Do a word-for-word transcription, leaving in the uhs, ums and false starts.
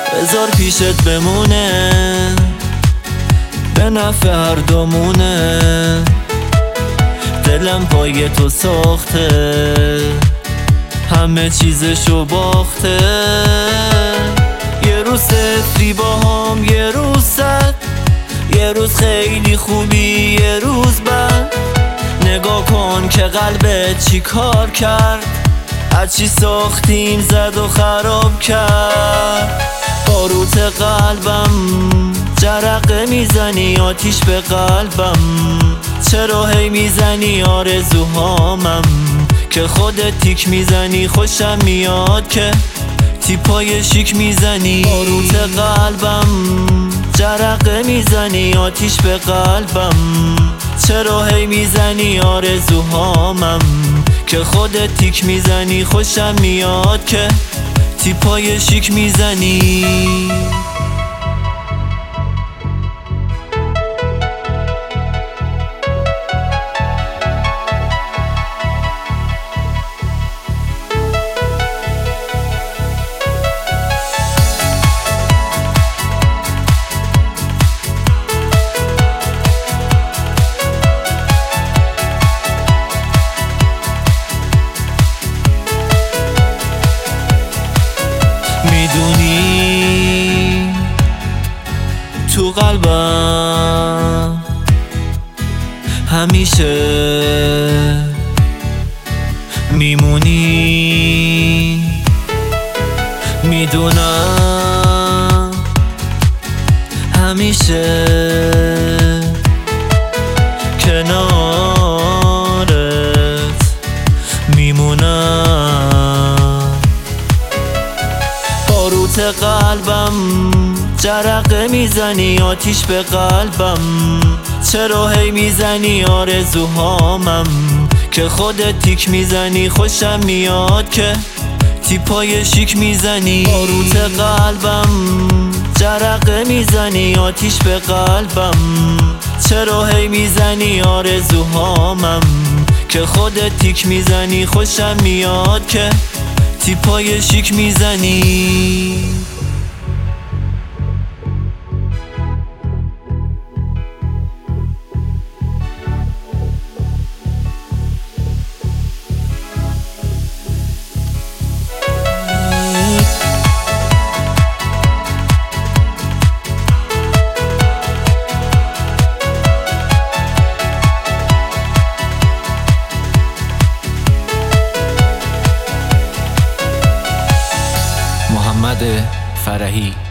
بذار پیشت بمونه، به نفع هر دومونه. دلم پای تو ساخته، همه چیزشو باخته. یه روز صفری با هم، یه روز صد، یه روز خیلی خوبی، یه روز بد. نگاه کن که قلبت چی کار کرد، هرچی ساختیم زد و خراب کرد. باروت قلبم جرقه میزنی، آتیش به قلبم. چرا هی میزنی آرزوهامم، که خودت تیک میزنی. خوشم میاد که تیپای شیک میزنی. باروت قلبم جرقه میزنی، آتیش به قلبم. چرا هی میزنی آرزوهامم، که خودت تیک میزنی. خوشم میاد که تیپای شیک میزنی. میدونی تو قلبم همیشه میمونی. میدونم همیشه کنارت میمونم. باروت قلبم جرقه میزنی، آتیش به قلبم. چرا هی میزنی آرزوهامم، که خودت تیک میزنی. خوشم میاد که تیپای شیک میزنی. باروت قلبم جرقه میزنی، آتیش به قلبم. چرا هی میزنی آرزوهامم، که خودت تیک میزنی. خوشم میاد که تیپای شیک میزنی. محمد فرحی.